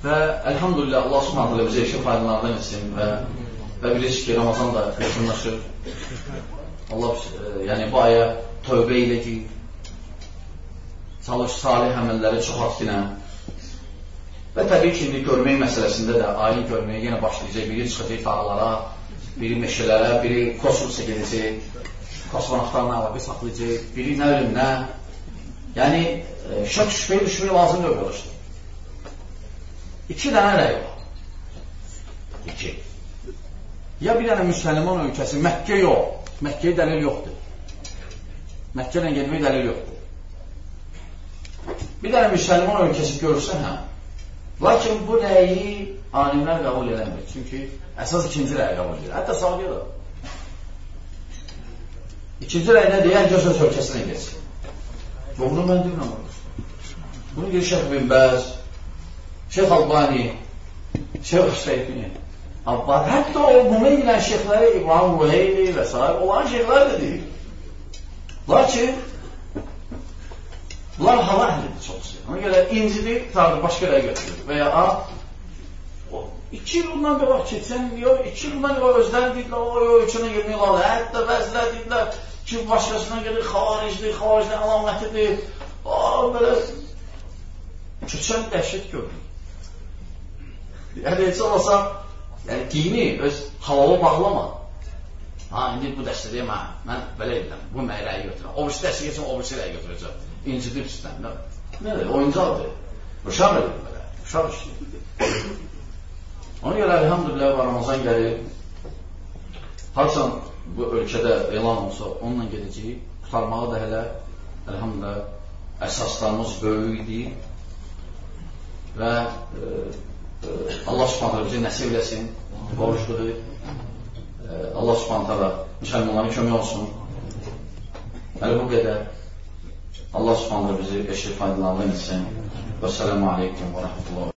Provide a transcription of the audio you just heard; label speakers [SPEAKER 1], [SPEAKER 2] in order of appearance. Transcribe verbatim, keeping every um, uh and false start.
[SPEAKER 1] Və əlhamdülillah Allah subhanallah bizə işin faydalarından etsin və, və bilirsiniz ki, Ramazan da yaxınlaşır. Allah e, yəni bu aya tövbə ilə ki, çalış salih əməlləri çoxalt ki, və təbii ki, indi görmək məsələsində də ayın görməyə yenə başlayacaq, biri çıxacaq dağlara, biri meşələrə, biri kosmosa gedəcək, kosmonavtlarla əlaqə saxlayacaq, biri nə ölüm, nə. Yəni, e, şək şübhəyə düşməyə lazım yox oluşdur. İki dənə rəy var. İki. Ya bir dənə müsəlman ölkəsi, Məkkə yox, Məkkəyə dəlil yoxdur. Məkkə ilə gedməyə dəlil yoxdur. Bir dənə müsəlman ölkəsi görürsə, hə. Lakin bu rəyi alimlər qəbul edəmir. Çünki əsas ikinci rəyi qəbul edir. Hətta sabiyə da. İkinci rəyi nə deyər? Göz öz ölkəsinə geçsin. Və bunu mən deyirəm. Bunu deyir Şeyx bin Bəz, Şeyx Albani, Şeyx Hüseyni, Abbas. Hətta o bunu edən şeyxləri İbrahim Ruheyli və s. olan şeyxlər də deyir. Lakin bunlar hava əhlidir çoxsu. Ona görə incidir, tardı başqa rəy götürür. Və ya a, o, iki il bundan qabaq keçən, yox, iki il bundan qabaq özləri deyirlər, o, o, ölçünə girmək lazım. Hətta bəzilər deyirlər ki, başqasına gəlir, xaricdir, xaricdən əlamətidir. O, belə, keçən dəhşət gördük. Yəni, heç olmasa, yəni, dini öz halala bağlama. Ha, indi bu dəstədir, mən, mən belə edirəm, bu mən rəyi götürəm. O birisi dəstə geçəm, o birisi rəyi götürəcəm. İncidir üstdən, nə? Nədir? Oyuncaqdır. Uşaq edir belə. Uşaq işləyir. Ona görə elhamdülillah Ramazan gəlir. Harçan bu ölkədə elan olsa, onunla gedəcəyik. Qutarmağı da hələ elhamdülillah əsaslarımız böyük idi. Və e, e, Allah subhanətlə bizi nəsib eləsin. Borçludur. E, Allah subhanətlə müsəlmanların kömək olsun. Hələ bu qədər. Allah subhanətlə bizi eşit faydalarından etsin. Və sələmu aleykum və rəhmətullah.